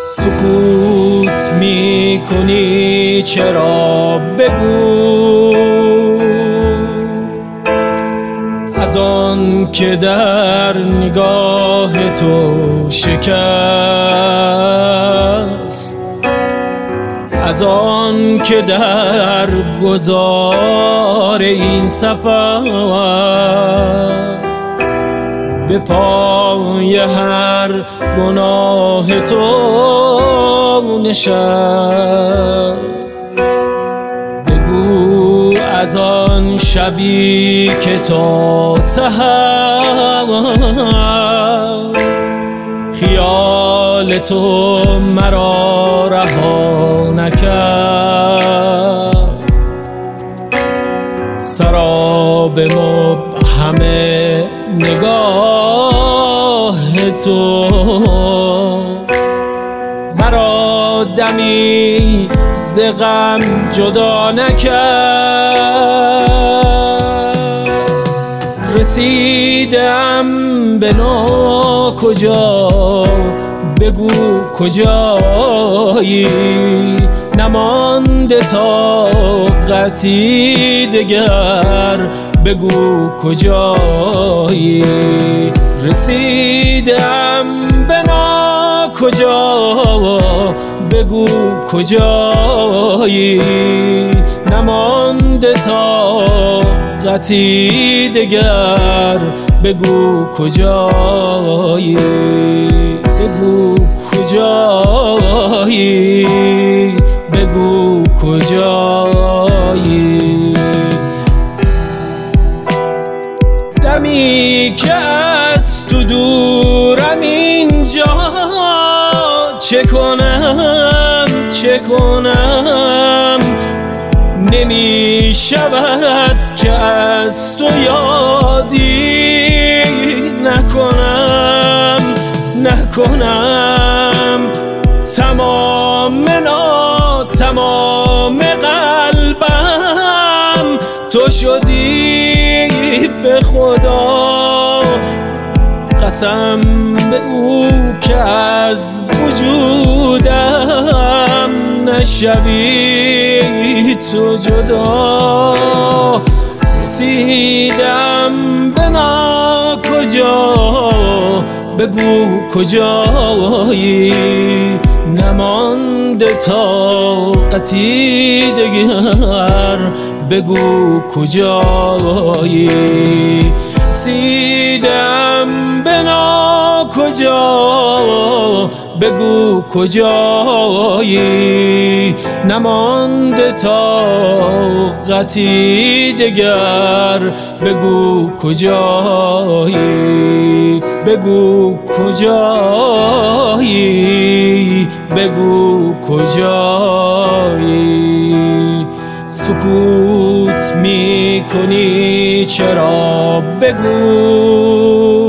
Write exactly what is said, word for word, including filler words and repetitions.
سکوت می کنی چرا؟ بگو. از آن که در نگاه تو شکست، از آن که در گذار این سفر به پای هر گناه تو نشست. بگو از آن شبی که تا سحر خیال تو مرا رها نکرد. سراب مبهم نگاه تو مرا دمی ز غم جدا نکرد. رسیدم به ناکجا، بگو کجایی؟ نمانده طاقتی دگر، بگو کجایی؟ رسیدم به ناکجا، بگو کجایی؟ نمانده طاقتی دگر، بگو کجایی؟ بگو کجایی؟ بگو کجایی؟ دمی که از تو دورم اینجا، چه کنم چه کنم؟ نمی شود که از تو یادی نکنم نکنم. تمام نا تمام قلبم تو شدی به خدا. قسم به او که از وجودم نشوی تو جدا. رسیدم به ناکجا، بگو کجایی؟ نمانده طاقتی دگر، بگو کجایی؟ رسیدم به ناکجا، بگو کجایی؟ نمانده طاقتی دگر، بگو کجایی؟ بگو کجایی؟ بگو کجایی؟ سکوت می کنی چرا؟ بگو.